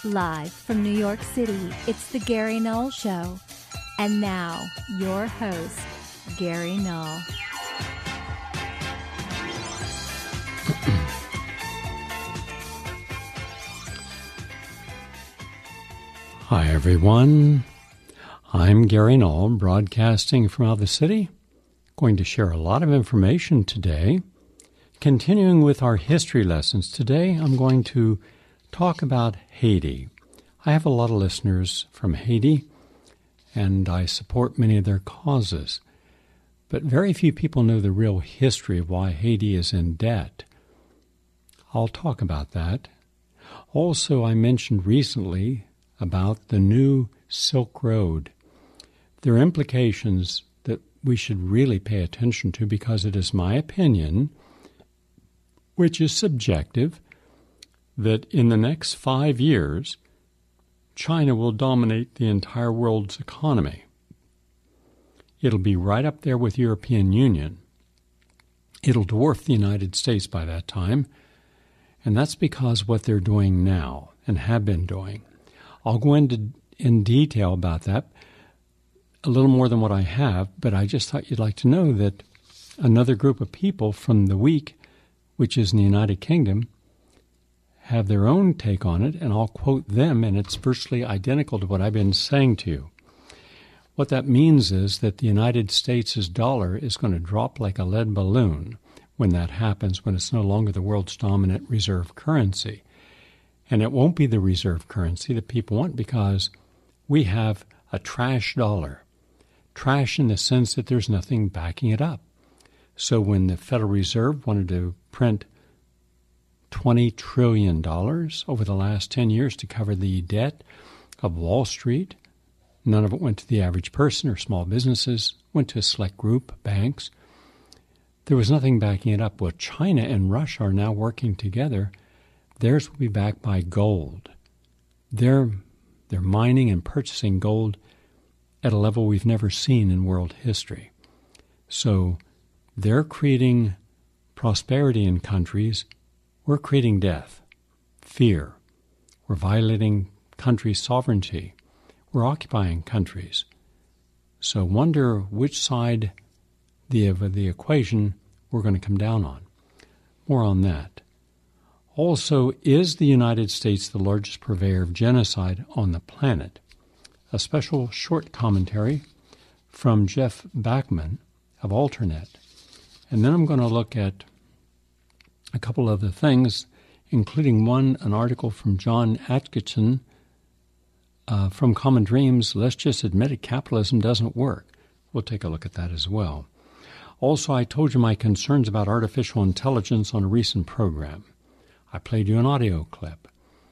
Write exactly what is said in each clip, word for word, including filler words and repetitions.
Live from New York City, it's the Gary Null Show. And now, your host, Gary Null. Hi, everyone. I'm Gary Null, broadcasting from out of the city. Going to share a lot of information today. Continuing with our history lessons, today I'm going to talk about Haiti. I have a lot of listeners from Haiti, and I support many of their causes. But very few people know the real history of why Haiti is in debt. I'll talk about that. Also, I mentioned recently about the new Silk Road. There are implications that we should really pay attention to because it is my opinion, which is subjective, that in the next five years, China will dominate the entire world's economy. It'll be right up there with the European Union. It'll dwarf the United States by that time, and that's because what they're doing now and have been doing. I'll go into in detail about that, a little more than what I have, but I just thought you'd like to know that another group of people from the week, which is in the United Kingdom, have their own take on it, and I'll quote them, and it's virtually identical to what I've been saying to you. What that means is that the United States' dollar is going to drop like a lead balloon when that happens, when it's no longer the world's dominant reserve currency. And it won't be the reserve currency that people want because we have a trash dollar. Trash in the sense that there's nothing backing it up. So when the Federal Reserve wanted to print twenty trillion dollars over the last ten years to cover the debt of Wall Street, none of it went to the average person or small businesses, went to a select group, banks. There was nothing backing it up. Well, China and Russia are now working together. Theirs will be backed by gold. They're, they're mining and purchasing gold at a level we've never seen in world history. So they're creating prosperity in countries. We're creating death, fear. We're violating country sovereignty. We're occupying countries. So wonder which side the, of the equation we're going to come down on. More on that. Also, is the United States the largest purveyor of genocide on the planet? A special short commentary from Jeff Bachman of Alternet. And then I'm going to look at a couple of the things, including one, an article from John Atkinson uh, from Common Dreams, Let's Just Admit It, Capitalism Doesn't Work. We'll take a look at that as well. Also, I told you my concerns about artificial intelligence on a recent program. I played you an audio clip.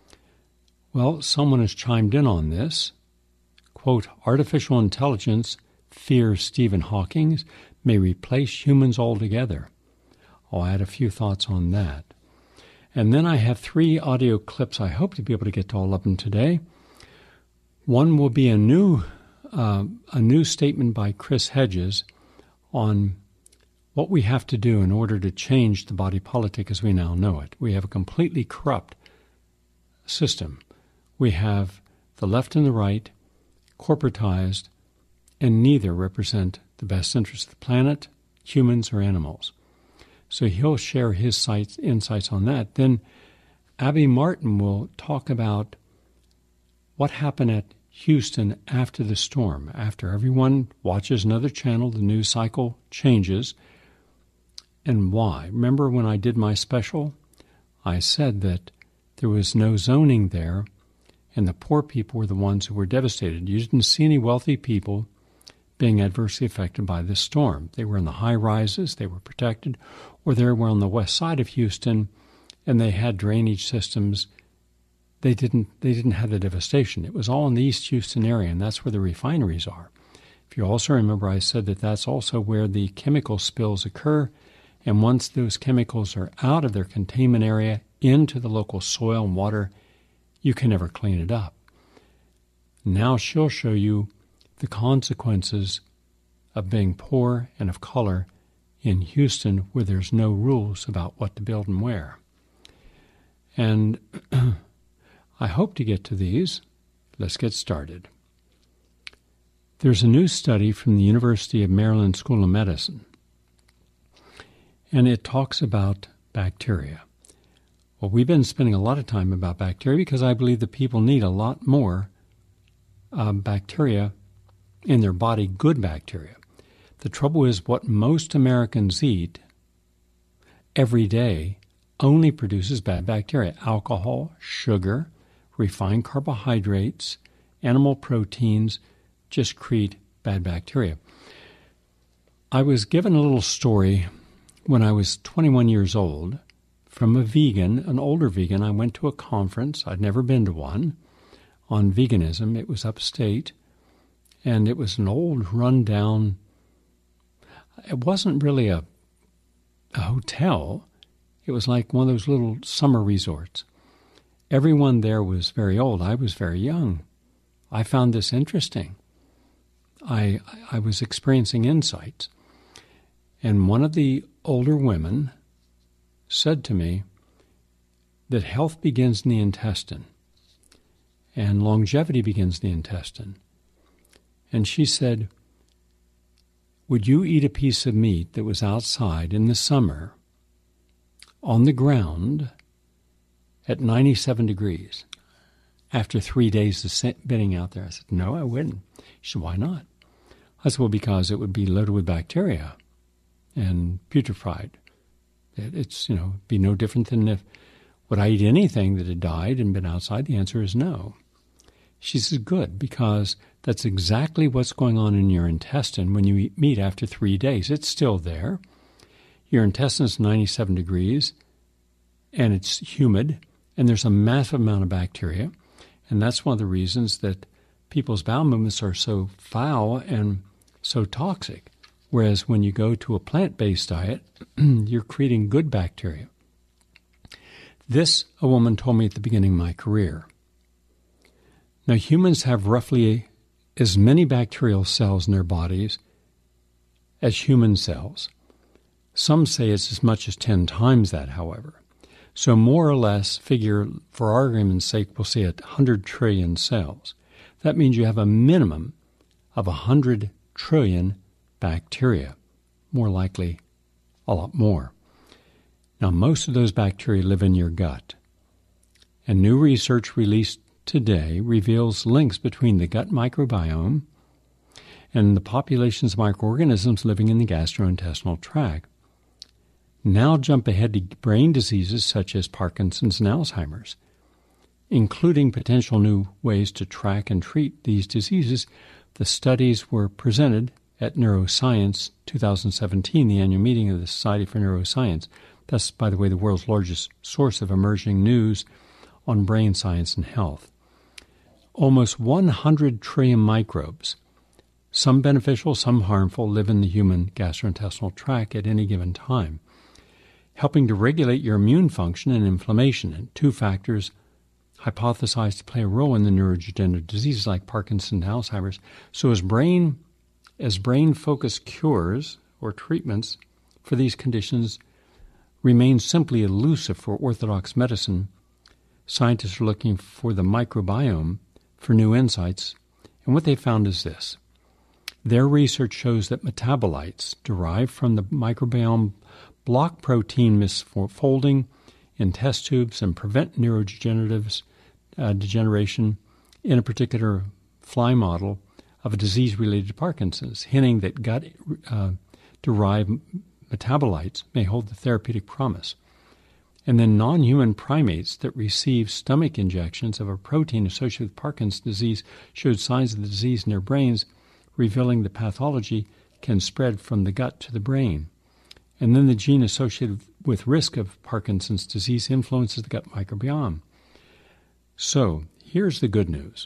Well, someone has chimed in on this. Quote, artificial intelligence fears Stephen Hawking may replace humans altogether. I'll add a few thoughts on that. And then I have three audio clips. I hope to be able to get to all of them today. One will be a new, uh, a new statement by Chris Hedges on what we have to do in order to change the body politic as we now know it. We have a completely corrupt system. We have the left and the right corporatized, and neither represent the best interests of the planet, humans, or animals. So he'll share his sights, insights on that. Then Abby Martin will talk about what happened at Houston after the storm. After everyone watches another channel, the news cycle changes. And why? Remember when I did my special? I said that there was no zoning there, and the poor people were the ones who were devastated. You didn't see any wealthy people being adversely affected by this storm. They were in the high rises, they were protected, or they were on the west side of Houston, and they had drainage systems. They didn't they didn't have the devastation. It was all in the East Houston area, and that's where the refineries are. If you also remember, I said that that's also where the chemical spills occur, and once those chemicals are out of their containment area into the local soil and water, you can never clean it up. Now she'll show you the consequences of being poor and of color in Houston, where there's no rules about what to build and where. And I hope to get to these. Let's get started. There's a new study from the University of Maryland School of Medicine, and it talks about bacteria. Well, we've been spending a lot of time about bacteria because I believe that people need a lot more uh, bacteria in their body, good bacteria. The trouble is what most Americans eat every day only produces bad bacteria. Alcohol, sugar, refined carbohydrates, animal proteins just create bad bacteria. I was given a little story when I was twenty-one years old from a vegan, an older vegan. I went to a conference, I'd never been to one, on veganism. It was upstate, and it was an old run-down, it wasn't really a, a hotel. It was like one of those little summer resorts. Everyone there was very old. I was very young. I found this interesting. I I was experiencing insights. And one of the older women said to me that health begins in the intestine and longevity begins in the intestine. And she said, would you eat a piece of meat that was outside in the summer on the ground at ninety-seven degrees after three days of being out there? I said, no, I wouldn't. She said, why not? I said, well, because it would be loaded with bacteria and putrefied. It, it's, you know, be no different than if, would I eat anything that had died and been outside? The answer is no. She said, good, because that's exactly what's going on in your intestine when you eat meat after three days. It's still there. Your intestine is ninety-seven degrees, and it's humid, and there's a massive amount of bacteria. And that's one of the reasons that people's bowel movements are so foul and so toxic. Whereas when you go to a plant-based diet, you're creating good bacteria. This, a woman told me at the beginning of my career. Now, humans have roughly as many bacterial cells in their bodies as human cells. Some say it's as much as ten times that, however. So more or less, figure, for argument's sake, we'll say one hundred trillion cells. That means you have a minimum of one hundred trillion bacteria, more likely a lot more. Now, most of those bacteria live in your gut. And new research released today reveals links between the gut microbiome and the populations of microorganisms living in the gastrointestinal tract. Now jump ahead to brain diseases such as Parkinson's and Alzheimer's, including potential new ways to track and treat these diseases. The studies were presented at Neuroscience twenty seventeen, the annual meeting of the Society for Neuroscience. That's, by the way, the world's largest source of emerging news on brain science and health. Almost one hundred trillion microbes, some beneficial, some harmful, live in the human gastrointestinal tract at any given time, helping to regulate your immune function and inflammation, and two factors hypothesized to play a role in the neurodegenerative diseases like Parkinson's and Alzheimer's. So as brain, as brain-focused cures or treatments for these conditions remain simply elusive for orthodox medicine, scientists are looking for the microbiome for new insights, and what they found is this. Their research shows that metabolites derived from the microbiome block protein misfolding in test tubes and prevent neurodegenerative uh, degeneration in a particular fly model of a disease related to Parkinson's, hinting that gut-derived uh, metabolites may hold the therapeutic promise. And then non-human primates that received stomach injections of a protein associated with Parkinson's disease showed signs of the disease in their brains, revealing the pathology can spread from the gut to the brain. And then the gene associated with risk of Parkinson's disease influences the gut microbiome. So here's the good news.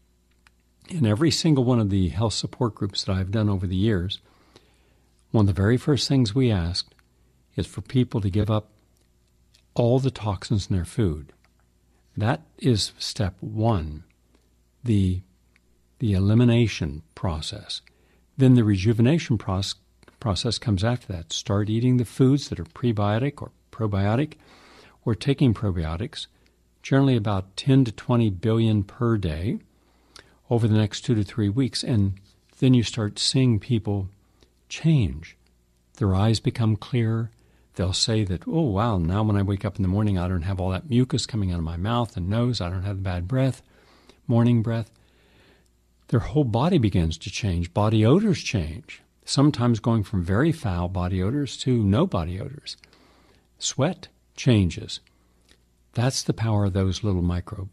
In every single one of the health support groups that I've done over the years, one of the very first things we asked is for people to give up all the toxins in their food. That is step one, the, the elimination process. Then the rejuvenation process, process comes after that. Start eating the foods that are prebiotic or probiotic, or taking probiotics generally about ten to twenty billion per day over the next two to three weeks. And then you start seeing people change. Their eyes become clearer. They'll say that, oh, wow, now when I wake up in the morning, I don't have all that mucus coming out of my mouth and nose. I don't have the bad breath, morning breath. Their whole body begins to change. Body odors change, sometimes going from very foul body odors to no body odors. Sweat changes. That's the power of those little microbes.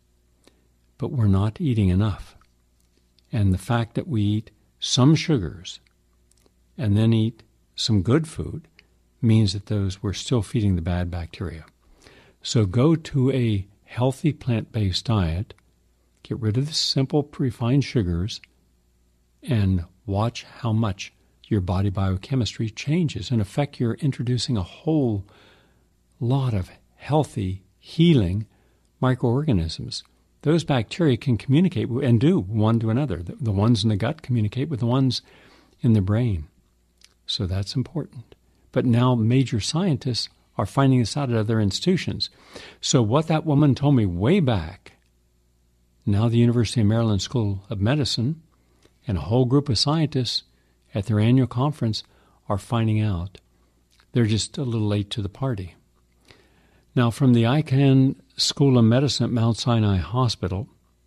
But we're not eating enough. And the fact that we eat some sugars and then eat some good food means that those we're still feeding the bad bacteria. So go to a healthy plant-based diet, get rid of the simple refined sugars, and watch how much your body biochemistry changes. In effect, you're introducing a whole lot of healthy, healing microorganisms. Those bacteria can communicate and do one to another. The, the ones in the gut communicate with the ones in the brain. So that's important. But now major scientists are finding this out at other institutions. So what that woman told me way back, now the University of Maryland School of Medicine and a whole group of scientists at their annual conference are finding out. They're just a little late to the party. Now, from the Icahn School of Medicine at Mount Sinai Hospital,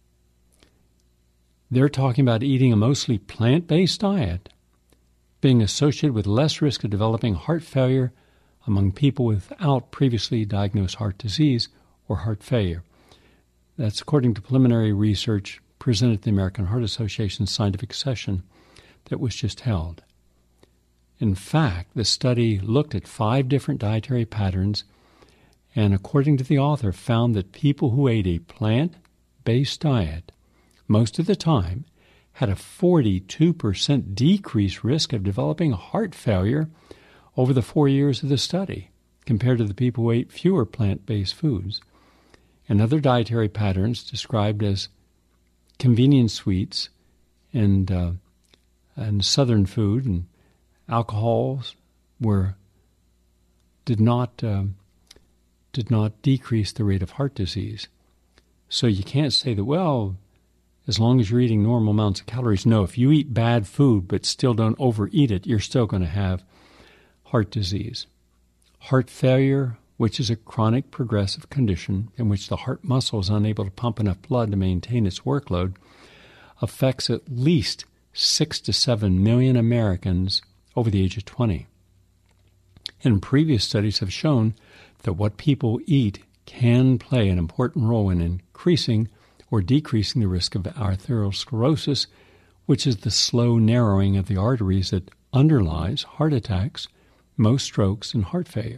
they're talking about eating a mostly plant-based diet being associated with less risk of developing heart failure among people without previously diagnosed heart disease or heart failure. That's according to preliminary research presented at the American Heart Association's scientific session that was just held. In fact, the study looked at five different dietary patterns and, according to the author, found that people who ate a plant-based diet most of the time had a forty-two percent decreased risk of developing heart failure over the four years of the study compared to the people who ate fewer plant-based foods. And other dietary patterns described as convenient sweets and uh, and southern food and alcohols were did not uh, did not decrease the rate of heart disease. So you can't say that, well, as long as you're eating normal amounts of calories. No, if you eat bad food but still don't overeat it, you're still going to have heart disease. Heart failure, which is a chronic progressive condition in which the heart muscle is unable to pump enough blood to maintain its workload, affects at least six to seven million Americans over the age of twenty. And previous studies have shown that what people eat can play an important role in increasing or decreasing the risk of arteriosclerosis, which is the slow narrowing of the arteries that underlies heart attacks, most strokes, and heart failure.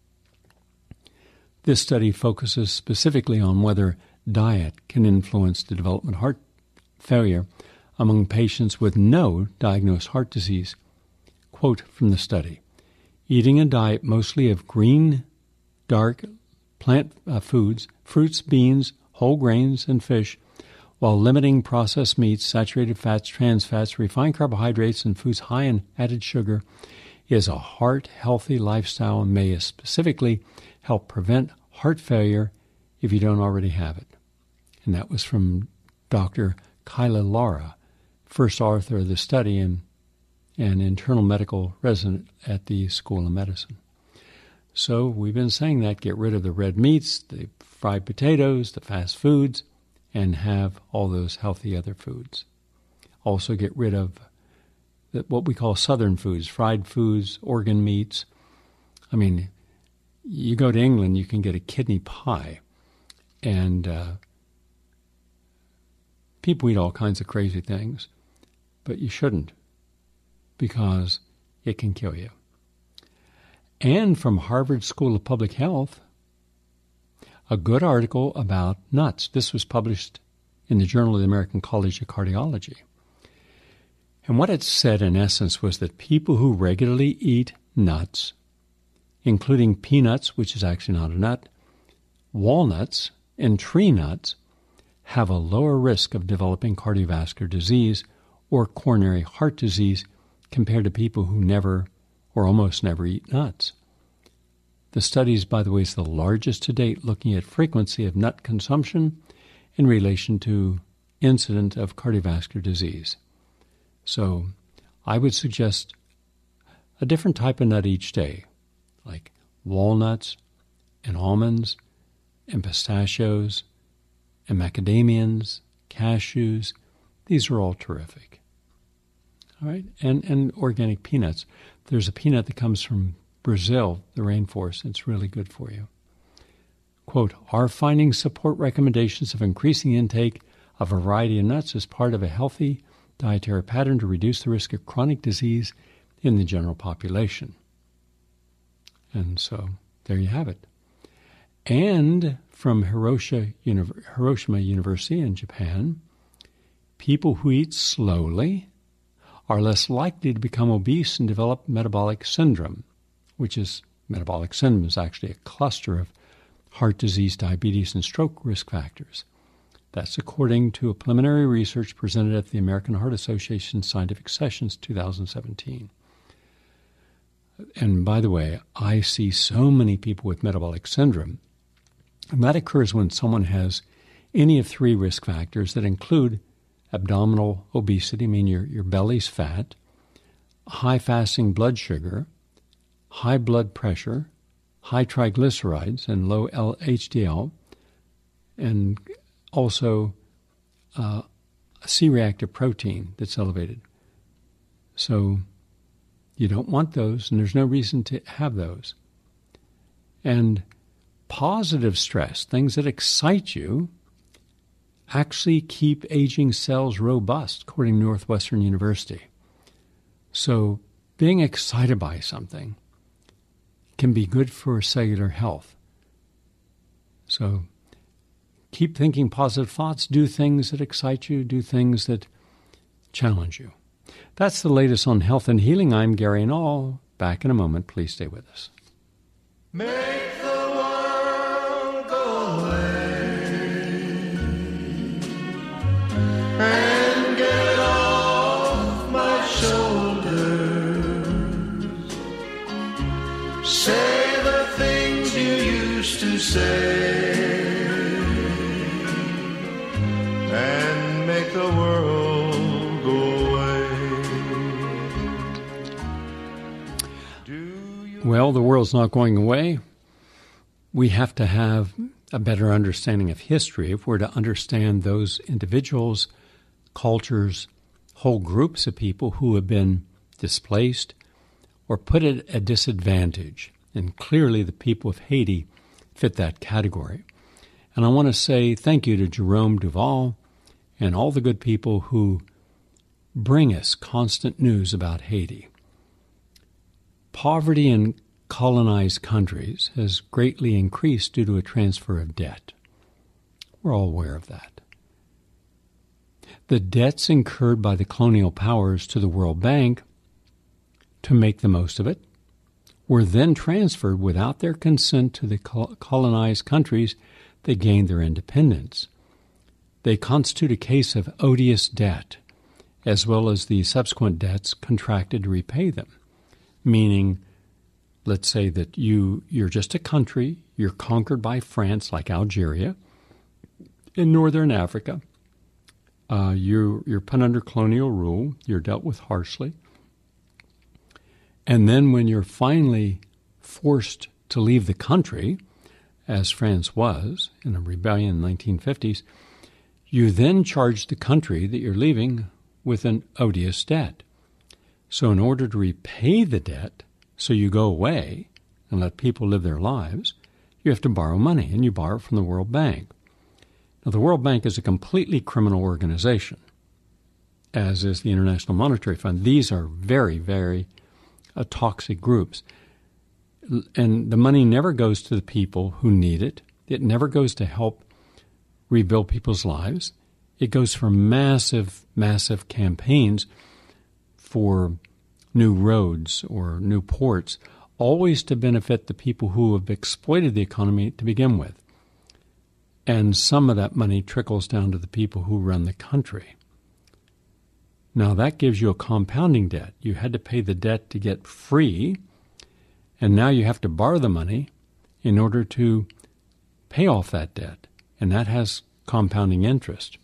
This study focuses specifically on whether diet can influence the development of heart failure among patients with no diagnosed heart disease. Quote from the study, "Eating a diet mostly of green, dark plant uh, foods, fruits, beans, whole grains, and fish, while limiting processed meats, saturated fats, trans fats, refined carbohydrates, and foods high in added sugar, is a heart-healthy lifestyle and may specifically help prevent heart failure if you don't already have it." And that was from Doctor Kyla Lara, first author of the study and an internal medical resident at the School of Medicine. So we've been saying that, get rid of the red meats, the fried potatoes, the fast foods, and have all those healthy other foods. Also get rid of the, what we call southern foods, fried foods, organ meats. I mean, you go to England, you can get a kidney pie, and uh, people eat all kinds of crazy things, but you shouldn't, because it can kill you. And from Harvard School of Public Health, a good article about nuts. This was published in the Journal of the American College of Cardiology. And what it said, in essence, was that people who regularly eat nuts, including peanuts, which is actually not a nut, walnuts, and tree nuts, have a lower risk of developing cardiovascular disease or coronary heart disease compared to people who never or almost never eat nuts. The study, by the way, is the largest to date looking at frequency of nut consumption in relation to incident of cardiovascular disease. So I would suggest a different type of nut each day, like walnuts and almonds and pistachios and macadamians, cashews. These are all terrific. All right, and, and organic peanuts. There's a peanut that comes from Brazil, the rainforest. It's really good for you. Quote, our findings support recommendations of increasing intake of a variety of nuts as part of a healthy dietary pattern to reduce the risk of chronic disease in the general population. And so there you have it. And from Hiroshima, Hiroshima University in Japan, people who eat slowly are less likely to become obese and develop metabolic syndrome, which is, metabolic syndrome is actually a cluster of heart disease, diabetes, and stroke risk factors. That's according to a preliminary research presented at the American Heart Association Scientific Sessions two thousand seventeen. And by the way, I see so many people with metabolic syndrome, and that occurs when someone has any of three risk factors that include abdominal obesity, meaning your, your belly's fat, high fasting blood sugar, high blood pressure, high triglycerides, and low H D L, and also uh, a C-reactive protein that's elevated. So you don't want those, and there's no reason to have those. And positive stress, things that excite you, actually keep aging cells robust, according to Northwestern University. So being excited by something can be good for cellular health. So keep thinking positive thoughts, do things that excite you, do things that challenge you. That's the latest on health and healing. I'm Gary Null. Back in a moment. Please stay with us. Make the world go away and get off my shoulders. Say the things you used to say and make the world go away. Well, the world's not going away. We have to have a better understanding of history if we're to understand those individuals, cultures, whole groups of people who have been displaced or put at a disadvantage. And clearly the people of Haiti fit that category. And I want to say thank you to Jerome Duval and all the good people who bring us constant news about Haiti. Poverty in colonized countries has greatly increased due to a transfer of debt. We're all aware of that. The debts incurred by the colonial powers to the World Bank to make the most of it were then transferred without their consent to the colonized countries that gained their independence. They constitute a case of odious debt, as well as the subsequent debts contracted to repay them. Meaning, let's say that you, you're just a country, you're conquered by France like Algeria, in northern Africa. Uh, you're, you're put under colonial rule, you're dealt with harshly. And then when you're finally forced to leave the country, as France was in a rebellion in the nineteen fifties, you then charge the country that you're leaving with an odious debt. So in order to repay the debt, so you go away and let people live their lives, you have to borrow money, and you borrow from the World Bank. Now, the World Bank is a completely criminal organization, as is the International Monetary Fund. These are very, very uh, toxic groups. And the money never goes to the people who need it. It never goes to help rebuild people's lives. It goes for massive, massive campaigns for new roads or new ports, always to benefit the people who have exploited the economy to begin with. And some of that money trickles down to the people who run the country. Now, that gives you a compounding debt. You had to pay the debt to get free, and now you have to borrow the money in order to pay off that debt, and that has compounding interest.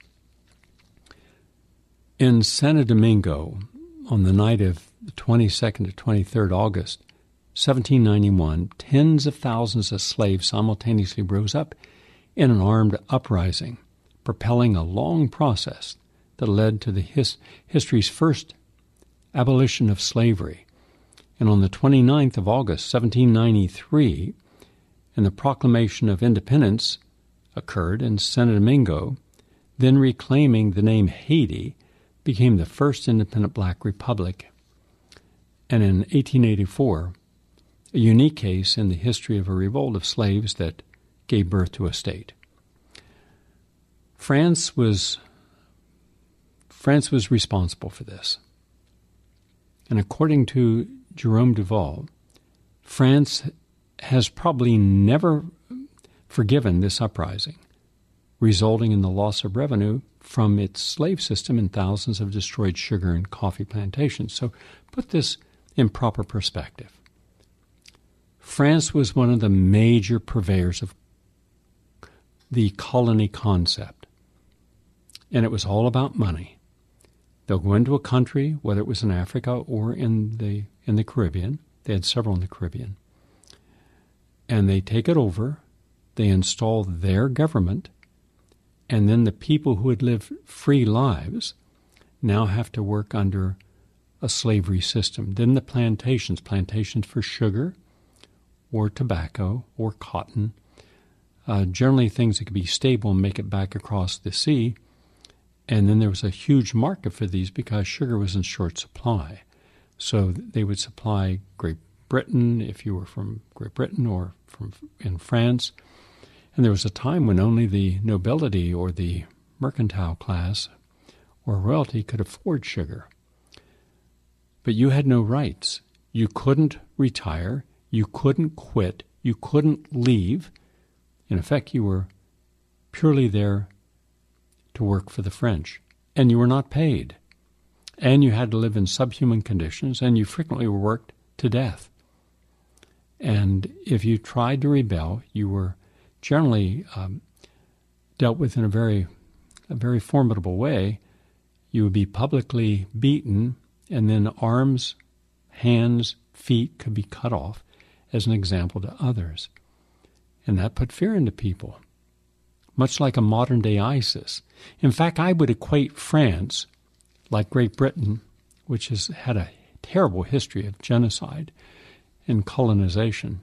In Santo Domingo, on the night of the twenty-second to twenty-third August, seventeen ninety-one, tens of thousands of slaves simultaneously rose up in an armed uprising, propelling a long process that led to the his, history's first abolition of slavery. And on the twenty-ninth of August, seventeen ninety-three, and the proclamation of independence occurred in Santo Domingo, then reclaiming the name Haiti, became the first independent black republic. And in eighteen eighty-four, a unique case in the history of a revolt of slaves that gave birth to a state. France was France was responsible for this. And according to Jerome Duval, France has probably never forgiven this uprising, resulting in the loss of revenue from its slave system and thousands of destroyed sugar and coffee plantations. So put this in proper perspective. France was one of the major purveyors of the colony concept, and it was all about money. They'll go into a country, whether it was in Africa or in the in the Caribbean. They had several in the Caribbean. And they take it over, they install their government, and then the people who had lived free lives now have to work under a slavery system. Then the plantations, plantations for sugar or tobacco or cotton, uh, generally things that could be stable and make it back across the sea. And then there was a huge market for these because sugar was in short supply. So they would supply Great Britain, if you were from Great Britain or from in France. And there was a time when only the nobility or the mercantile class or royalty could afford sugar. But you had no rights. You couldn't retire. You couldn't quit. You couldn't leave. In effect, you were purely there to work for the French, and you were not paid. And you had to live in subhuman conditions, and you frequently were worked to death. And if you tried to rebel, you were generally um, dealt with in a very, a very formidable way. You would be publicly beaten, and then arms, hands, feet could be cut off as an example to others. And that put fear into people, much like a modern-day ISIS. In fact, I would equate France, like Great Britain, which has had a terrible history of genocide and colonization,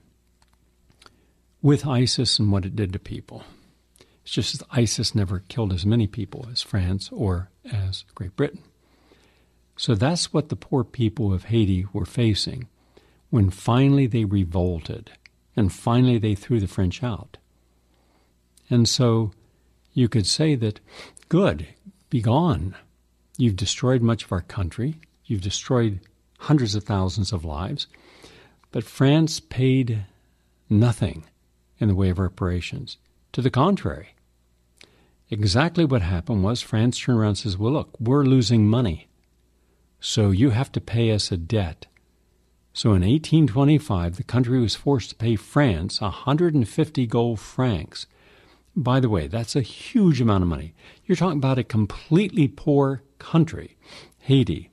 with ISIS and what it did to people. It's just that ISIS never killed as many people as France or as Great Britain. So that's what the poor people of Haiti were facing when finally they revolted and finally they threw the French out. And so you could say that, good, be gone. You've destroyed much of our country. You've destroyed hundreds of thousands of lives. But France paid nothing in the way of reparations. To the contrary, exactly what happened was France turned around and says, well, look, we're losing money, so you have to pay us a debt. So in eighteen twenty-five, the country was forced to pay France one hundred fifty gold francs. By the way, that's a huge amount of money. You're talking about a completely poor country, Haiti.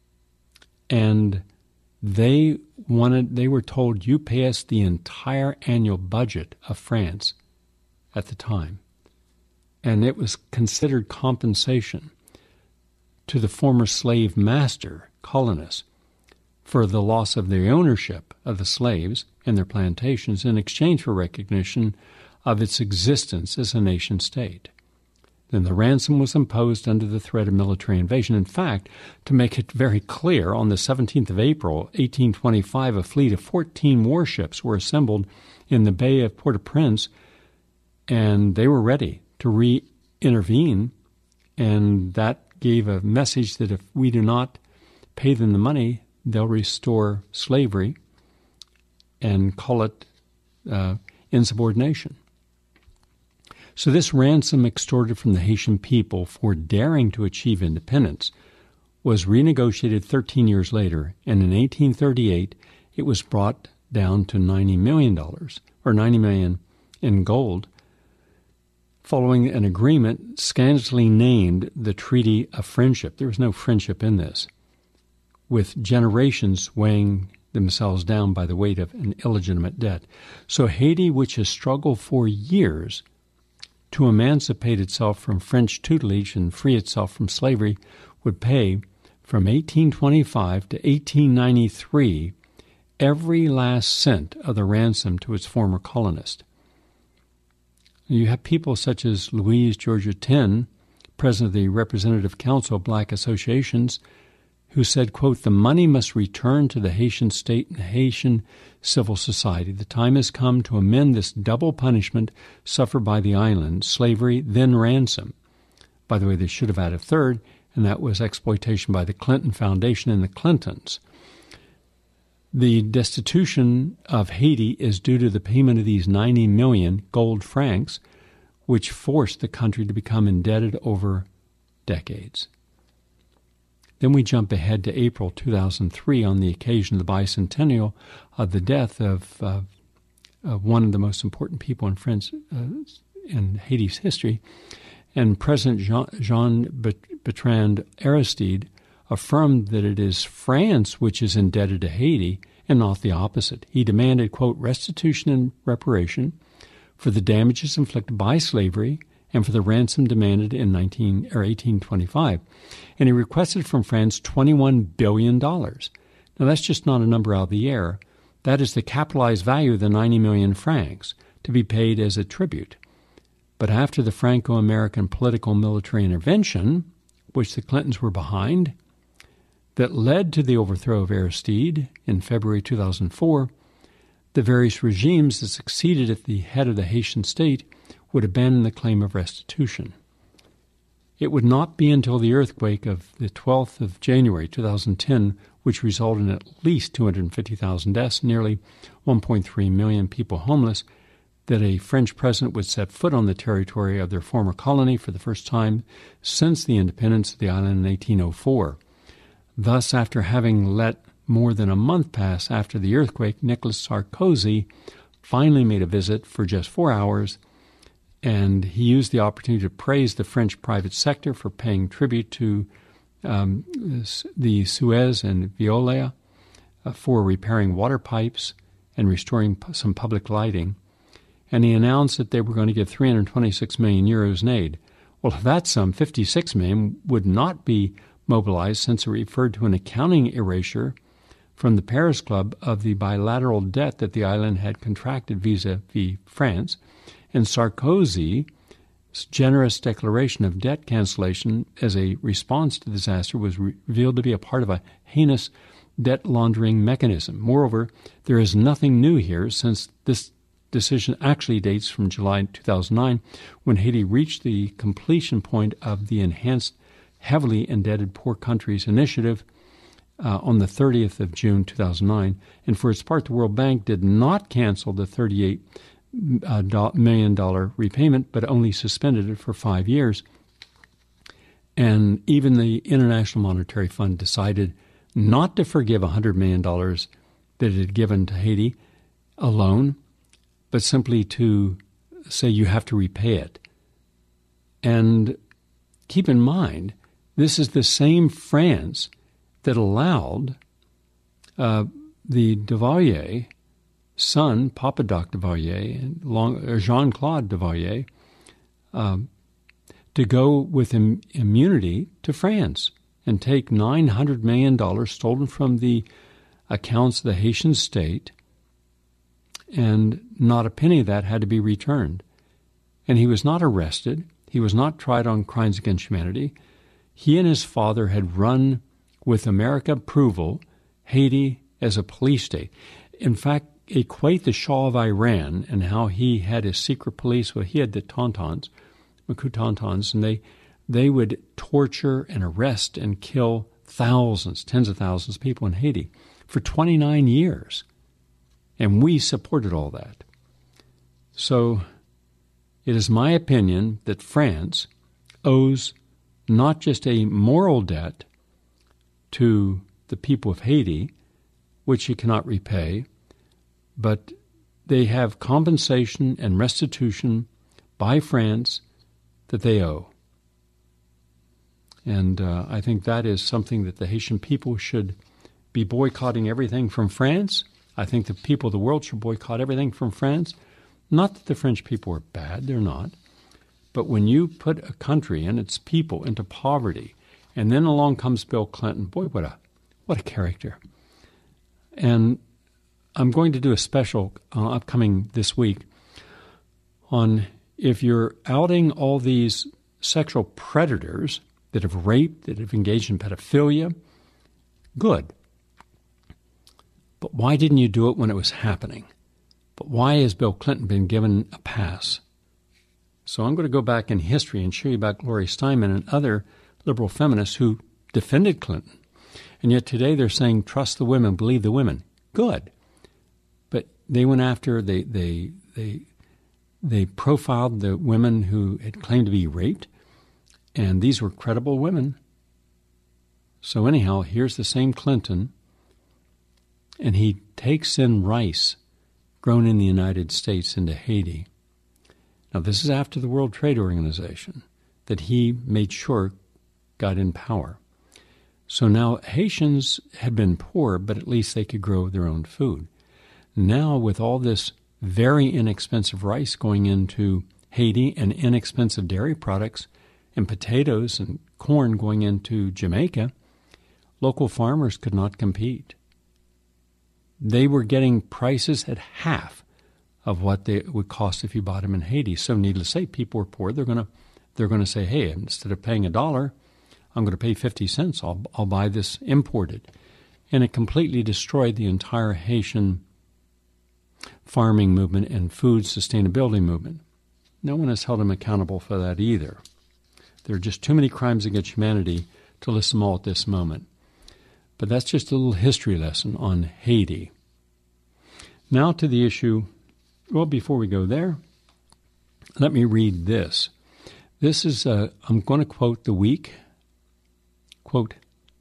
And they wanted, they were told, you pay us the entire annual budget of France at the time. And it was considered compensation to the former slave master, colonists, for the loss of their ownership of the slaves and their plantations in exchange for recognition of its existence as a nation-state. Then the ransom was imposed under the threat of military invasion. In fact, to make it very clear, on the seventeenth of April, eighteen twenty-five, a fleet of fourteen warships were assembled in the Bay of Port-au-Prince, and they were ready to re-intervene, and that gave a message that if we do not pay them the money, they'll restore slavery and call it uh, insubordination. So this ransom extorted from the Haitian people for daring to achieve independence was renegotiated thirteen years later, and in eighteen thirty-eight it was brought down to ninety million dollars, or ninety million dollars in gold, following an agreement scandalously named the Treaty of Friendship. There was no friendship in this, with generations weighing themselves down by the weight of an illegitimate debt. So Haiti, which has struggled for years to emancipate itself from French tutelage and free itself from slavery, would pay from eighteen twenty-five to eighteen ninety-three every last cent of the ransom to its former colonist. You have people such as Louise Georgia Tin, president of the Representative Council of Black Associations, who said, quote, "The money must return to the Haitian state and Haitian civil society. The time has come to amend this double punishment suffered by the island, slavery, then ransom." By the way, they should have had a third, and that was exploitation by the Clinton Foundation and the Clintons. The destitution of Haiti is due to the payment of these ninety million gold francs, which forced the country to become indebted over decades. Then we jump ahead to April two thousand three on the occasion of the bicentennial of the death of, uh, of one of the most important people in France, uh, in Haiti's history. And President Jean, Jean Bertrand Aristide affirmed that it is France which is indebted to Haiti and not the opposite. He demanded, quote, "restitution and reparation for the damages inflicted by slavery and for the ransom demanded in nineteen or eighteen twenty-five. And he requested from France twenty-one billion dollars. Now, that's just not a number out of the air. That is the capitalized value of the ninety million francs to be paid as a tribute. But after the Franco-American political military intervention, which the Clintons were behind, that led to the overthrow of Aristide in February two thousand four, the various regimes that succeeded at the head of the Haitian state would abandon the claim of restitution. It would not be until the earthquake of the twelfth of January two thousand ten, which resulted in at least two hundred fifty thousand deaths, nearly one point three million people homeless, that a French president would set foot on the territory of their former colony for the first time since the independence of the island in eighteen oh four. Thus, after having let more than a month pass after the earthquake, Nicolas Sarkozy finally made a visit for just four hours, and he used the opportunity to praise the French private sector for paying tribute to um, the Suez and Veolia uh, for repairing water pipes and restoring p- some public lighting. And he announced that they were going to give three hundred twenty-six million euros in aid. Well, of that sum, fifty-six million would not be mobilized, since it referred to an accounting erasure from the Paris Club of the bilateral debt that the island had contracted vis-a-vis France. And Sarkozy's generous declaration of debt cancellation as a response to the disaster was re- revealed to be a part of a heinous debt laundering mechanism. Moreover, there is nothing new here, since this decision actually dates from July two thousand nine, when Haiti reached the completion point of the enhanced heavily indebted poor countries initiative uh, on the thirtieth of June two thousand nine. And for its part, the World Bank did not cancel the thirty-eight million dollars repayment, but only suspended it for five years. And even the International Monetary Fund decided not to forgive one hundred million dollars that it had given to Haiti alone, but simply to say you have to repay it. And keep in mind, this is the same France that allowed uh, the Duvalier son, Papa Doc Duvalier, and long, uh, Jean-Claude Duvalier, um, to go with im- immunity to France and take nine hundred million dollars stolen from the accounts of the Haitian state, and not a penny of that had to be returned. And he was not arrested. He was not tried on crimes against humanity. He and his father had run, with American approval, Haiti as a police state. In fact, equate the Shah of Iran and how he had his secret police. Well, he had the Tauntauns, Makutauntauns, and they they would torture and arrest and kill thousands, tens of thousands of people in Haiti for twenty-nine years. And we supported all that. So it is my opinion that France owes not just a moral debt to the people of Haiti, which it cannot repay, but they have compensation and restitution by France that they owe. And uh, I think that is something that the Haitian people should be boycotting everything from France. I think the people of the world should boycott everything from France. Not that the French people are bad, they're not. But when you put a country and its people into poverty, and then along comes Bill Clinton, boy, what a what a character. And I'm going to do a special uh, upcoming this week on if you're outing all these sexual predators that have raped, that have engaged in pedophilia, good. But why didn't you do it when it was happening? But why has Bill Clinton been given a pass? So I'm going to go back in history and show you about Gloria Steinem and other liberal feminists who defended Clinton. And yet today they're saying, trust the women, believe the women. Good. But they went after, they they they they profiled the women who had claimed to be raped, and these were credible women. So anyhow, here's the same Clinton, and he takes in rice grown in the United States into Haiti. Now, this is after the World Trade Organization that he made sure got in power. So now Haitians had been poor, but at least they could grow their own food. Now, with all this very inexpensive rice going into Haiti and inexpensive dairy products and potatoes and corn going into Jamaica, local farmers could not compete. They were getting prices at half of what they would cost if you bought them in Haiti. So needless to say, people were poor. They're going to they're going to say, hey, instead of paying a dollar, I'm going to pay fifty cents. I'll, I'll buy this imported. And it completely destroyed the entire Haitian farming movement and food sustainability movement. No one has held them accountable for that either. There are just too many crimes against humanity to list them all at this moment. But that's just a little history lesson on Haiti. Now to the issue. Well, before we go there, let me read this. This is, uh, I'm going to quote the week. Quote,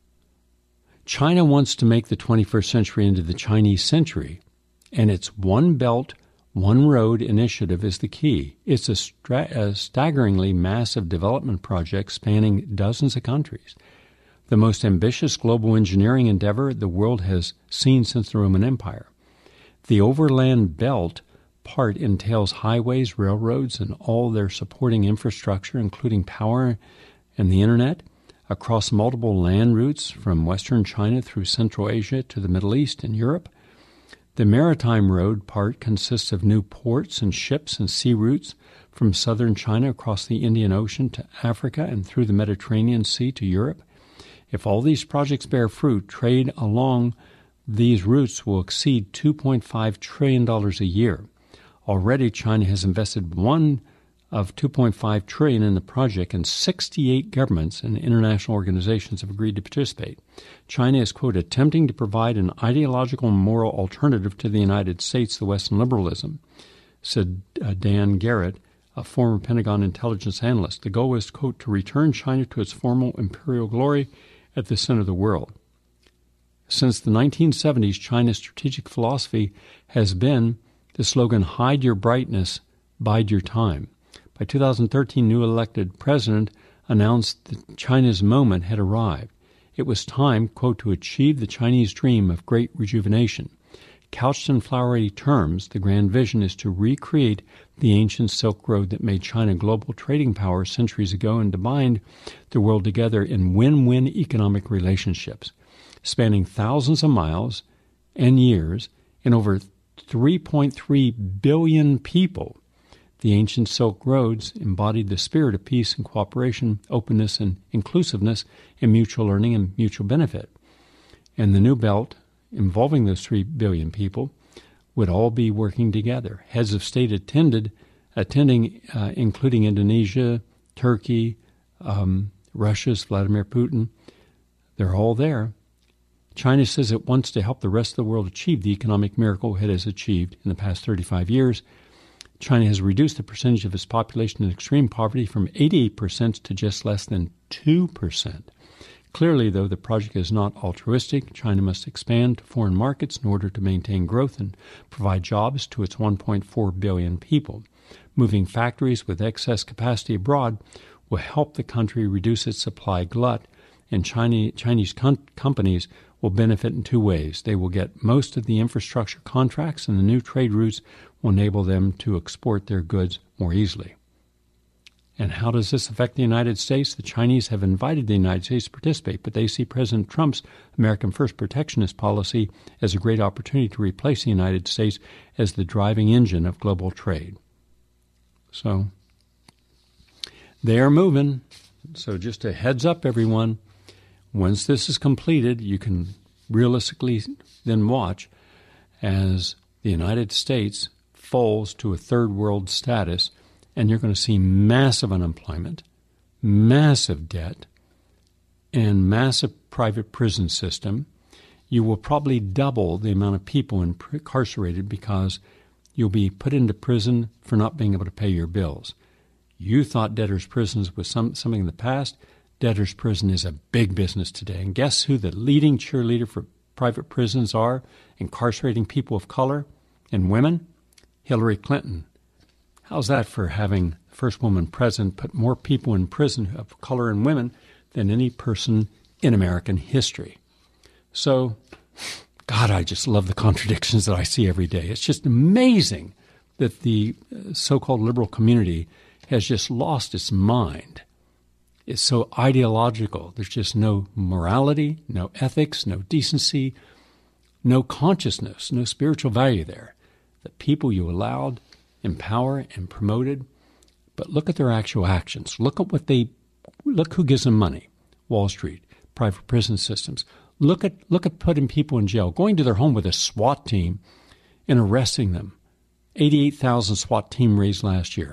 China wants to make the twenty-first century into the Chinese century, and its One Belt, One Road initiative is the key. It's a, stra- a staggeringly massive development project spanning dozens of countries, the most ambitious global engineering endeavor the world has seen since the Roman Empire. The Overland Belt part entails highways, railroads, and all their supporting infrastructure, including power and the internet, across multiple land routes from western China through Central Asia to the Middle East and Europe. The maritime road part consists of new ports and ships and sea routes from southern China across the Indian Ocean to Africa and through the Mediterranean Sea to Europe. If all these projects bear fruit, trade along these routes will exceed two point five trillion dollars a year. Already, China has invested one of two point five trillion dollars in the project, and sixty-eight governments and international organizations have agreed to participate. China is, quote, attempting to provide an ideological and moral alternative to the United States, the Western liberalism, said uh, Dan Garrett, a former Pentagon intelligence analyst. The goal is, quote, to return China to its former imperial glory at the center of the world. Since the nineteen seventies, China's strategic philosophy has been the slogan, hide your brightness, bide your time. By two thousand thirteen, new elected president announced that China's moment had arrived. It was time, quote, to achieve the Chinese dream of great rejuvenation. Couched in flowery terms, the grand vision is to recreate the ancient Silk Road that made China global trading power centuries ago and to bind the world together in win-win economic relationships, spanning thousands of miles and years and over three point three billion people. The ancient Silk Roads embodied the spirit of peace and cooperation, openness and inclusiveness, and mutual learning and mutual benefit. And the new belt, involving those three billion people, would all be working together. Heads of state attended, attending, uh, including Indonesia, Turkey, um, Russia's Vladimir Putin. They're all there. China says it wants to help the rest of the world achieve the economic miracle it has achieved in the past thirty-five years. China has reduced the percentage of its population in extreme poverty from eighty-eight percent to just less than two percent. Clearly, though, the project is not altruistic. China must expand to foreign markets in order to maintain growth and provide jobs to its one point four billion people. Moving factories with excess capacity abroad will help the country reduce its supply glut, and China, Chinese com- companies will benefit in two ways. They will get most of the infrastructure contracts, and the new trade routes will enable them to export their goods more easily. And how does this affect the United States? The Chinese have invited the United States to participate, but they see President Trump's American First protectionist policy as a great opportunity to replace the United States as the driving engine of global trade. So they are moving. So just a heads up, everyone. Once this is completed, you can realistically then watch as the United States falls to a third world status, and you're going to see massive unemployment, massive debt, and massive private prison system. You will probably double the amount of people incarcerated because you'll be put into prison for not being able to pay your bills. You thought debtors' prisons was some, something in the past. Debtors' prison is a big business today. And guess who the leading cheerleader for private prisons are, incarcerating people of color and women? Hillary Clinton. How's that for having the first woman president put more people in prison of color and women than any person in American history? So, God, I just love the contradictions that I see every day. It's just amazing that the so-called liberal community has just lost its mind. It's so ideological. There's just no morality, no ethics, no decency, no consciousness, no spiritual value there. The people you allowed, empower, and promoted, but look at their actual actions. Look at what they, look who gives them money. Wall Street, private prison systems. Look at look at putting people in jail, going to their home with a SWAT team and arresting them. eighty-eight thousand SWAT team raised last year.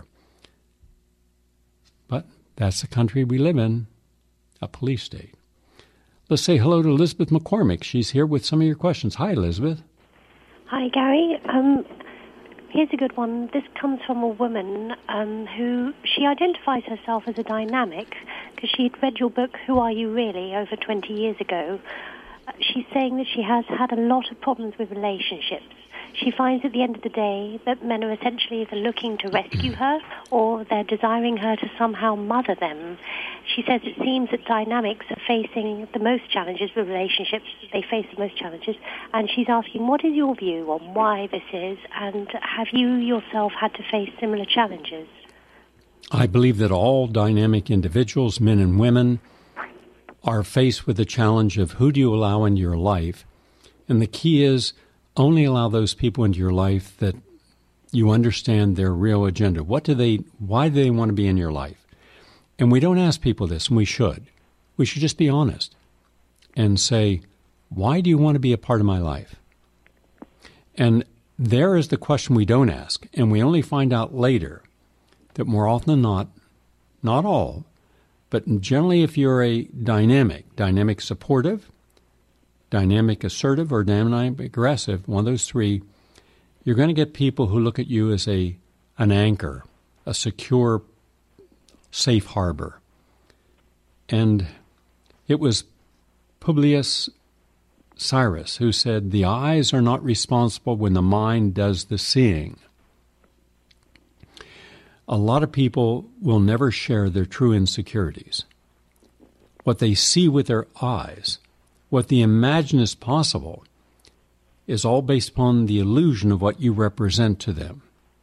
But that's the country we live in, a police state. Let's say hello to Elizabeth McCormick. She's here with some of your questions. Hi, Elizabeth. Hi, Gary. Um, here's a good one. This comes from a woman um, who, she identifies herself as a dynamic because she'd read your book, Who Are You Really?, over twenty years ago. Uh, she's saying that she has had a lot of problems with relationships. She finds at the end of the day that men are essentially either looking to rescue her or they're desiring her to somehow mother them. She says it seems that dynamics are facing the most challenges with relationships. They face the most challenges. And she's asking, what is your view on why this is? And have you yourself had to face similar challenges? I believe that all dynamic individuals, men and women, are faced with the challenge of who do you allow into your life? And the key is only allow those people into your life that you understand their real agenda. What do they, why do they want to be in your life? And we don't ask people this, and we should. We should just be honest and say, why do you want to be a part of my life? And there is the question we don't ask, and we only find out later that more often than not, not all, but generally if you're a dynamic, dynamic supportive, dynamic assertive, or dynamic aggressive, one of those three, you're going to get people who look at you as a an anchor, a secure, safe harbor. And it was Publius Cyrus who said, the eyes are not responsible when the mind does the seeing. A lot of people will never share their true insecurities. What they see with their eyes, what they imagine is possible, is all based upon the illusion of what you represent to them.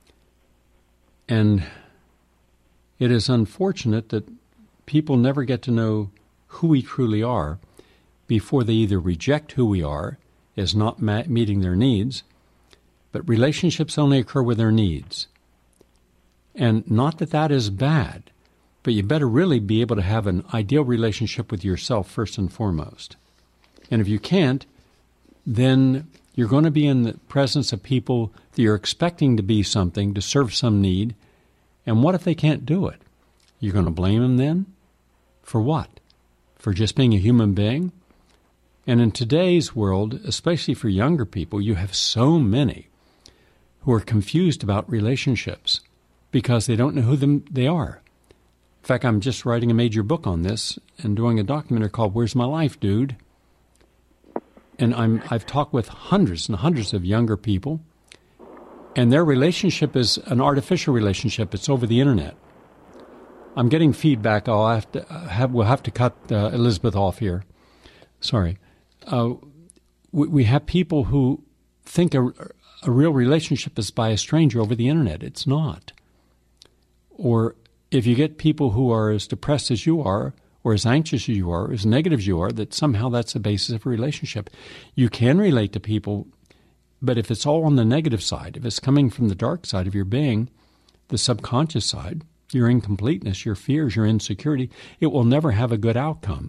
And it is unfortunate that people never get to know who we truly are before they either reject who we are as not ma- meeting their needs, but relationships only occur with their needs. And not that that is bad, but you better really be able to have an ideal relationship with yourself first and foremost. And if you can't, then you're going to be in the presence of people that you're expecting to be something, to serve some need. And what if they can't do it? You're going to blame them then? For what? For just being a human being? And in today's world, especially for younger people, you have so many who are confused about relationships because they don't know who them they are. In fact, I'm just writing a major book on this and doing a documentary called Where's My Life, Dude? And I'm, I've talked with hundreds and hundreds of younger people, and their relationship is an artificial relationship. It's over the internet. I'm getting feedback. I'll have to have, we'll have to cut uh, Elizabeth off here. Sorry. Uh, we, we have people who think a, a real relationship is by a stranger over the internet. It's not. Or if you get people who are as depressed as you are, or as anxious as you are, as negative as you are, that somehow that's the basis of a relationship. You can relate to people, but if it's all on the negative side, if it's coming from the dark side of your being, the subconscious side, your incompleteness, your fears, your insecurity, it will never have a good outcome.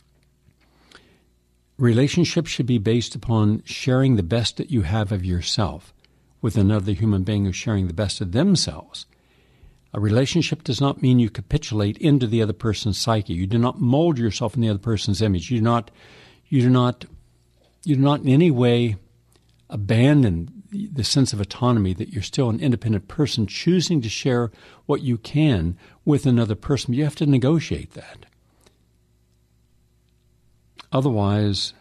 Relationships should be based upon sharing the best that you have of yourself with another human being who's sharing the best of themselves. A relationship does not mean you capitulate into the other person's psyche. You do not mold yourself in the other person's image. You do not, you do not, you do not in any way abandon the sense of autonomy that you're still an independent person choosing to share what you can with another person. You have to negotiate that. Otherwise,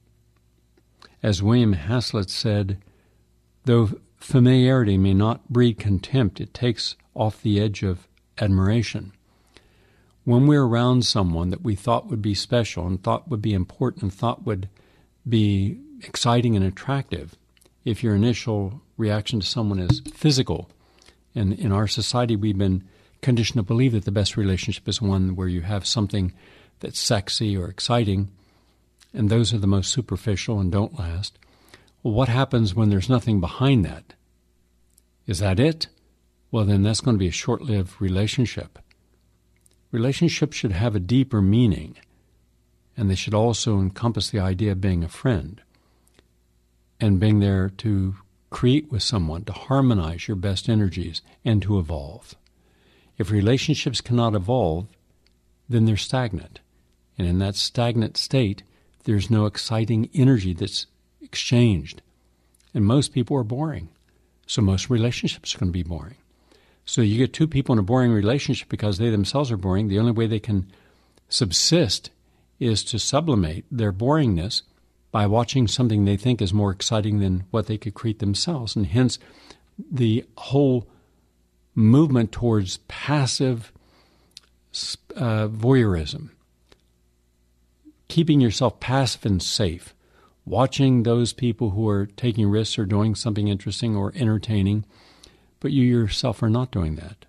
as William Hazlitt said, though familiarity may not breed contempt, it takes off the edge of admiration. When we're around someone that we thought would be special and thought would be important and thought would be exciting and attractive, if your initial reaction to someone is physical, and in our society we've been conditioned to believe that the best relationship is one where you have something that's sexy or exciting, and those are the most superficial and don't last. Well, what happens when there's nothing behind that? Is that it? Well, then that's going to be a short-lived relationship. Relationships should have a deeper meaning, and they should also encompass the idea of being a friend and being there to create with someone, to harmonize your best energies and to evolve. If relationships cannot evolve, then they're stagnant. And in that stagnant state, there's no exciting energy that's exchanged. And most people are boring. So most relationships are going to be boring. So you get two people in a boring relationship because they themselves are boring. The only way they can subsist is to sublimate their boringness by watching something they think is more exciting than what they could create themselves. And hence, the whole movement towards passive uh, voyeurism, keeping yourself passive and safe, watching those people who are taking risks or doing something interesting or entertaining, but you yourself are not doing that.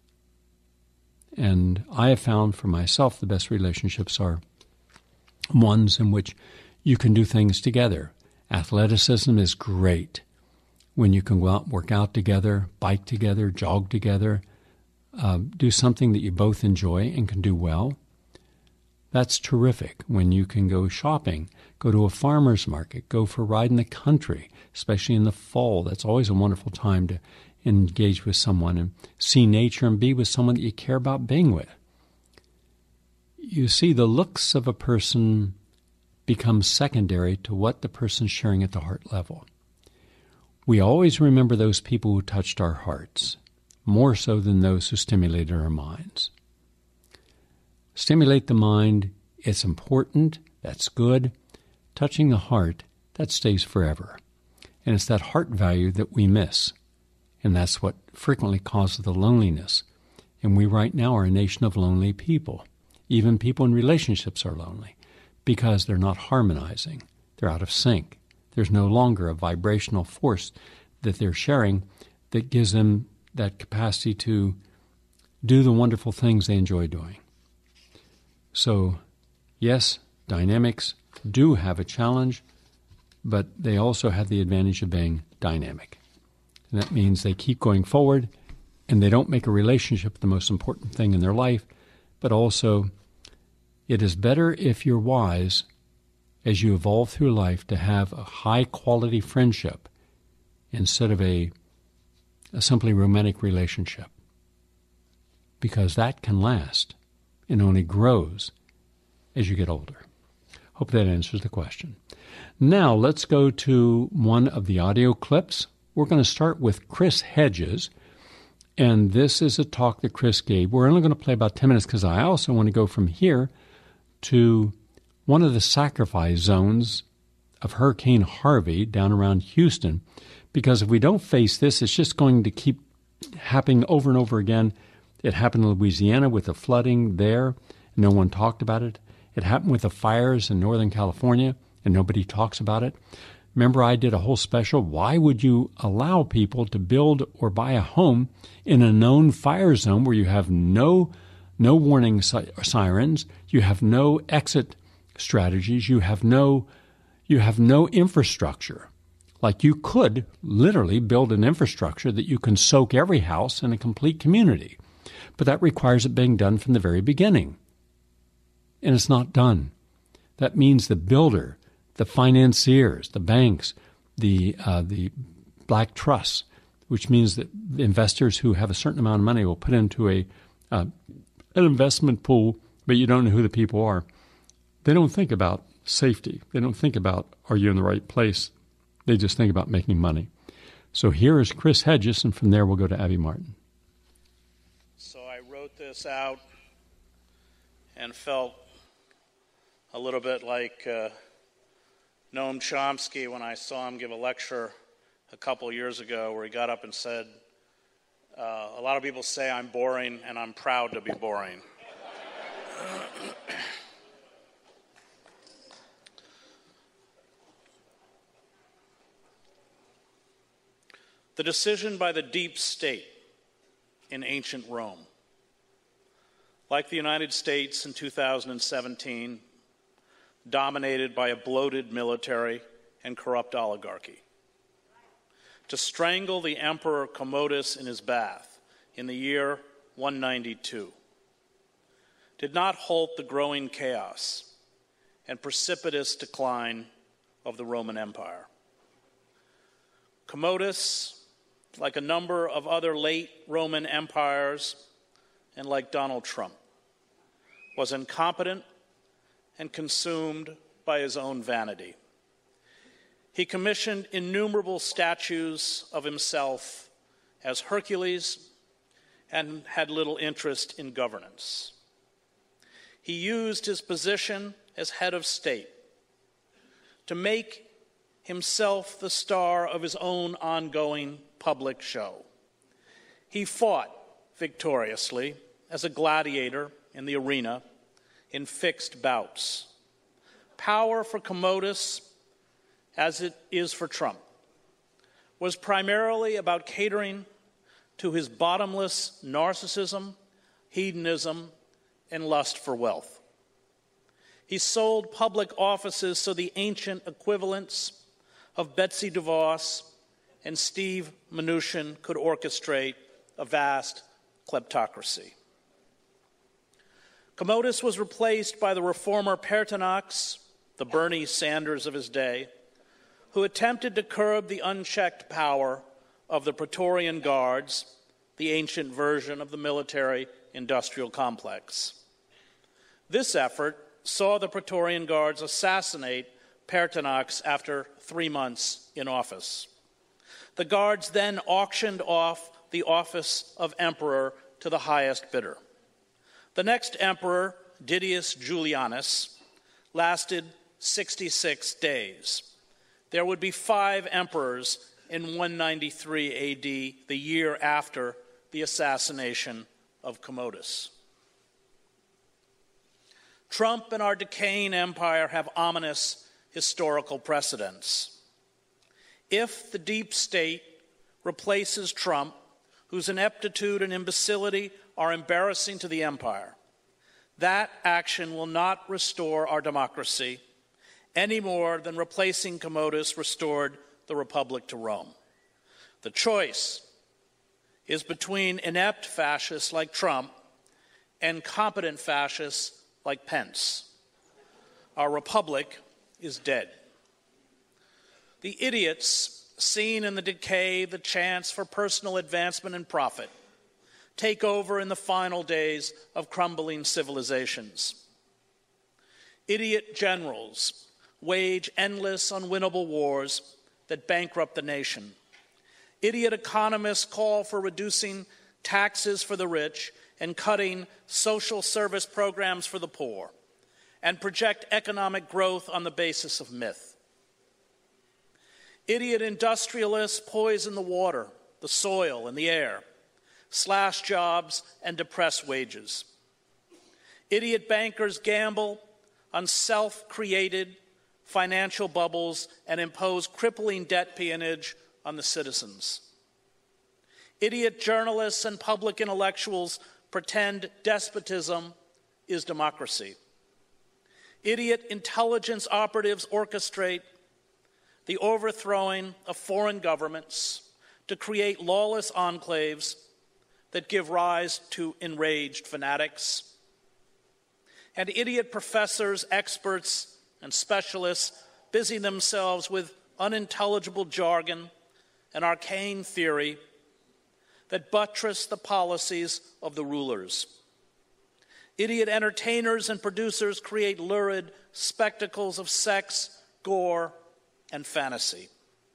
And I have found for myself the best relationships are ones in which you can do things together. Athleticism is great when you can go out and work out together, bike together, jog together, uh, do something that you both enjoy and can do well. That's terrific when you can go shopping, go to a farmer's market, go for a ride in the country, especially in the fall. That's always a wonderful time to engage with someone and see nature and be with someone that you care about being with. You see, the looks of a person become secondary to what the person's sharing at the heart level. We always remember those people who touched our hearts, more so than those who stimulated our minds. Stimulate the mind, it's important, that's good. Touching the heart, that stays forever. And it's that heart value that we miss. And that's what frequently causes the loneliness. And we right now are a nation of lonely people. Even people in relationships are lonely because they're not harmonizing. They're out of sync. There's no longer a vibrational force that they're sharing that gives them that capacity to do the wonderful things they enjoy doing. So, yes, dynamics do have a challenge, but they also have the advantage of being dynamic. And that means they keep going forward, and they don't make a relationship the most important thing in their life, but also it is better if you're wise as you evolve through life to have a high-quality friendship instead of a, a simply romantic relationship, because that can last and only grows as you get older. Hope that answers the question. Now let's go to one of the audio clips. We're going to start with Chris Hedges. And this is a talk that Chris gave. We're only going to play about ten minutes because I also want to go from here to one of the sacrifice zones of Hurricane Harvey down around Houston. Because if we don't face this, it's just going to keep happening over and over again. It happened in Louisiana with the flooding there. No one talked about it. It happened with the fires in Northern California, and nobody talks about it. Remember, I did a whole special. Why would you allow people to build or buy a home in a known fire zone where you have no no warning si- sirens, you have no exit strategies, you have no you have no infrastructure? Like, you could literally build an infrastructure that you can soak every house in a complete community, but that requires it being done from the very beginning, and it's not done. That means the builder, the financiers, the banks, the uh, the black trusts, which means that investors who have a certain amount of money will put into a uh, an investment pool, but you don't know who the people are. They don't think about safety. They don't think about, are you in the right place? They just think about making money. So here is Chris Hedges, and from there we'll go to Abby Martin. So I wrote this out and felt a little bit like uh, Noam Chomsky when I saw him give a lecture a couple years ago where he got up and said, uh, a lot of people say I'm boring, and I'm proud to be boring. The decision by the deep state in ancient Rome, like the United States in two thousand seventeen, dominated by a bloated military and corrupt oligarchy, to strangle the Emperor Commodus in his bath in the year one ninety-two, did not halt the growing chaos and precipitous decline of the Roman Empire. Commodus, like a number of other late Roman empires, and like Donald Trump, was incompetent and consumed by his own vanity. He commissioned innumerable statues of himself as Hercules and had little interest in governance. He used his position as head of state to make himself the star of his own ongoing public show. He fought victoriously as a gladiator in the arena in fixed bouts. Power for Commodus, as it is for Trump, was primarily about catering to his bottomless narcissism, hedonism, and lust for wealth. He sold public offices so the ancient equivalents of Betsy DeVos and Steve Mnuchin could orchestrate a vast kleptocracy. Commodus was replaced by the reformer Pertinax, the Bernie Sanders of his day, who attempted to curb the unchecked power of the Praetorian Guards, the ancient version of the military-industrial complex. This effort saw the Praetorian Guards assassinate Pertinax after three months in office. The Guards then auctioned off the office of emperor to the highest bidder. The next emperor, Didius Julianus, lasted sixty-six days. There would be five emperors in one ninety-three A D, the year after the assassination of Commodus. Trump and our decaying empire have ominous historical precedents. If the deep state replaces Trump, whose ineptitude and imbecility are embarrassing to the empire, that action will not restore our democracy any more than replacing Commodus restored the Republic to Rome. The choice is between inept fascists like Trump and competent fascists like Pence. Our republic is dead. The idiots seen in the decay the chance for personal advancement and profit take over in the final days of crumbling civilizations. Idiot generals wage endless, unwinnable wars that bankrupt the nation. Idiot economists call for reducing taxes for the rich, and cutting social service programs for the poor, and project economic growth on the basis of myth. Idiot industrialists poison the water, the soil, and the air, slash jobs, and depress wages. Idiot bankers gamble on self-created financial bubbles and impose crippling debt peonage on the citizens. Idiot journalists and public intellectuals pretend despotism is democracy. Idiot intelligence operatives orchestrate the overthrowing of foreign governments to create lawless enclaves that give rise to enraged fanatics. And idiot professors, experts, and specialists busy themselves with unintelligible jargon and arcane theory that buttress the policies of the rulers. Idiot entertainers and producers create lurid spectacles of sex, gore, and fantasy.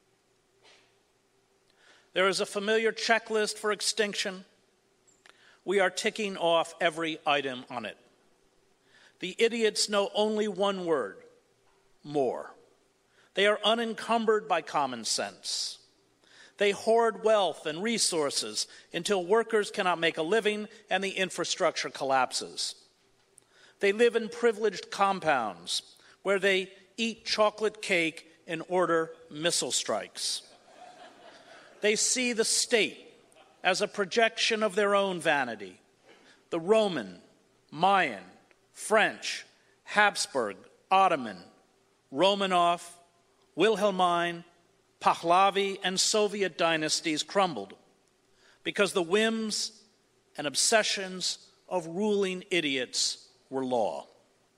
There is a familiar checklist for extinction. We are ticking off every item on it. The idiots know only one word: more. They are unencumbered by common sense. They hoard wealth and resources until workers cannot make a living and the infrastructure collapses. They live in privileged compounds where they eat chocolate cake and order missile strikes. They see the state as a projection of their own vanity. The Roman, Mayan, French, Habsburg, Ottoman, Romanov, Wilhelmine, Pahlavi, and Soviet dynasties crumbled because the whims and obsessions of ruling idiots were law.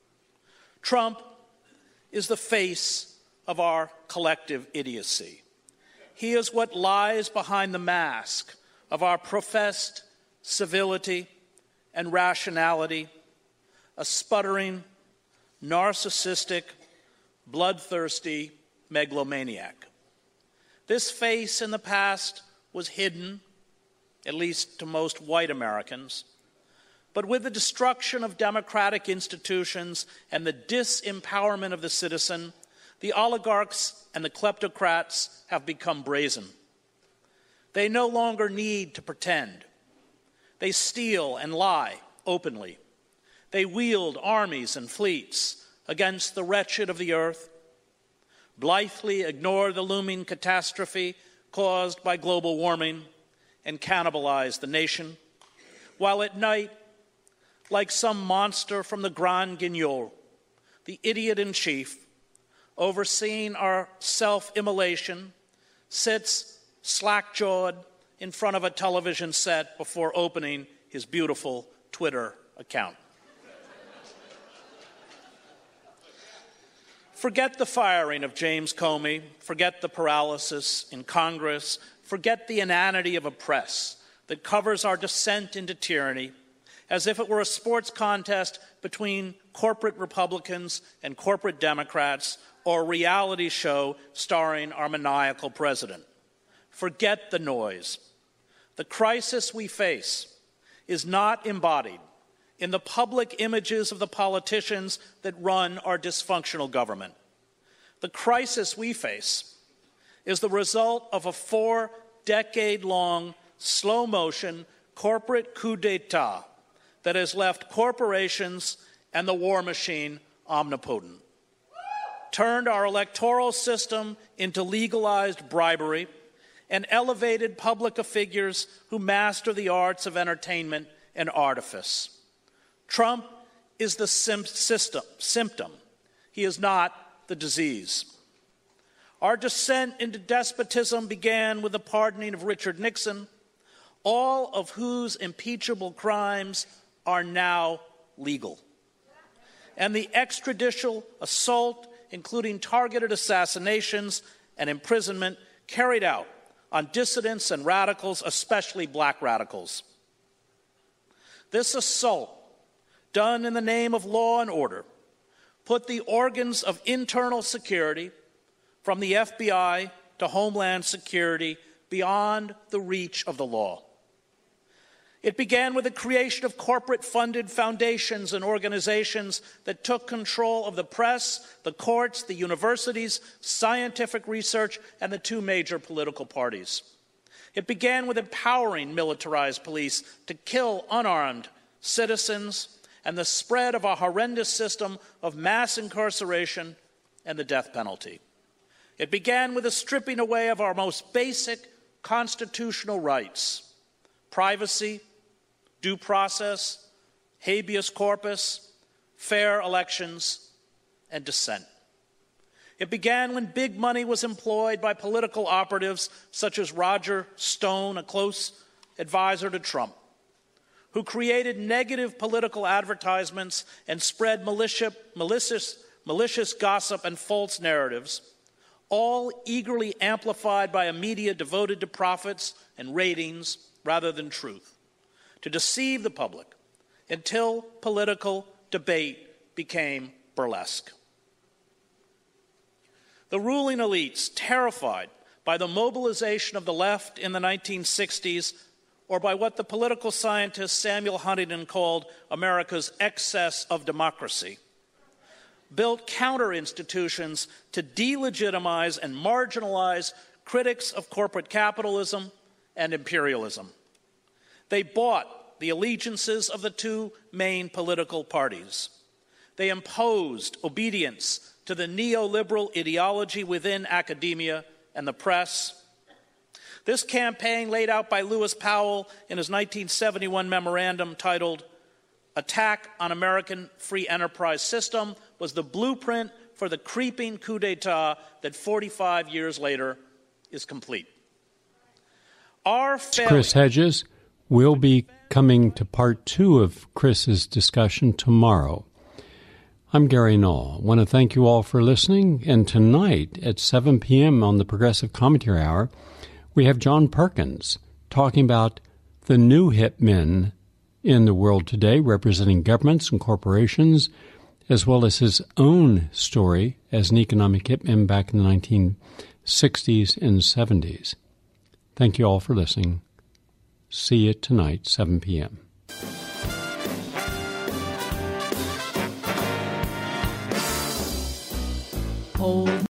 Trump is the face of our collective idiocy. He is what lies behind the mask of our professed civility and rationality, a sputtering, narcissistic, bloodthirsty megalomaniac. This face in the past was hidden, at least to most white Americans. But with the destruction of democratic institutions and the disempowerment of the citizen, the oligarchs and the kleptocrats have become brazen. They no longer need to pretend. They steal and lie openly. They wield armies and fleets against the wretched of the earth, blithely ignore the looming catastrophe caused by global warming, and cannibalize the nation, while at night, like some monster from the Grand Guignol, the idiot-in-chief, overseeing our self-immolation, sits slack-jawed in front of a television set before opening his beautiful Twitter account. Forget the firing of James Comey, forget the paralysis in Congress, forget the inanity of a press that covers our descent into tyranny as if it were a sports contest between corporate Republicans and corporate Democrats or a reality show starring our maniacal president. Forget the noise. The crisis we face is not embodied in the public images of the politicians that run our dysfunctional government. The crisis we face is the result of a four-decade-long, slow-motion corporate coup d'etat that has left corporations and the war machine omnipotent, turned our electoral system into legalized bribery, and elevated public figures who master the arts of entertainment and artifice. Trump is the sim- system, symptom. He is not the disease. Our descent into despotism began with the pardoning of Richard Nixon, all of whose impeachable crimes are now legal, and the extrajudicial assault, including targeted assassinations and imprisonment, carried out on dissidents and radicals, especially black radicals. This assault, done in the name of law and order, put the organs of internal security, from the F B I to Homeland Security, beyond the reach of the law. It began with the creation of corporate-funded foundations and organizations that took control of the press, the courts, the universities, scientific research, and the two major political parties. It began with empowering militarized police to kill unarmed citizens and the spread of a horrendous system of mass incarceration and the death penalty. It began with the stripping away of our most basic constitutional rights: privacy, due process, habeas corpus, fair elections, and dissent. It began when big money was employed by political operatives such as Roger Stone, a close advisor to Trump, who created negative political advertisements and spread malicious, malicious, malicious gossip and false narratives, all eagerly amplified by a media devoted to profits and ratings rather than truth, to deceive the public until political debate became burlesque. The ruling elites, terrified by the mobilization of the left in the nineteen sixties, or by what the political scientist Samuel Huntington called America's excess of democracy, built counter-institutions to delegitimize and marginalize critics of corporate capitalism and imperialism. They bought the allegiances of the two main political parties. They imposed obedience to the neoliberal ideology within academia and the press. This campaign, laid out by Lewis Powell in his nineteen seventy-one memorandum titled Attack on American Free Enterprise System, was the blueprint for the creeping coup d'etat that forty-five years later is complete. Our failure- Chris Hedges. We'll be coming to part two of Chris's discussion tomorrow. I'm Gary Null. I want to thank you all for listening. And tonight at seven p.m. on the Progressive Commentary Hour, we have John Perkins talking about the new hip men in the world today, representing governments and corporations, as well as his own story as an economic hitman back in the nineteen sixties and seventies. Thank you all for listening. See you tonight, seven p.m. Old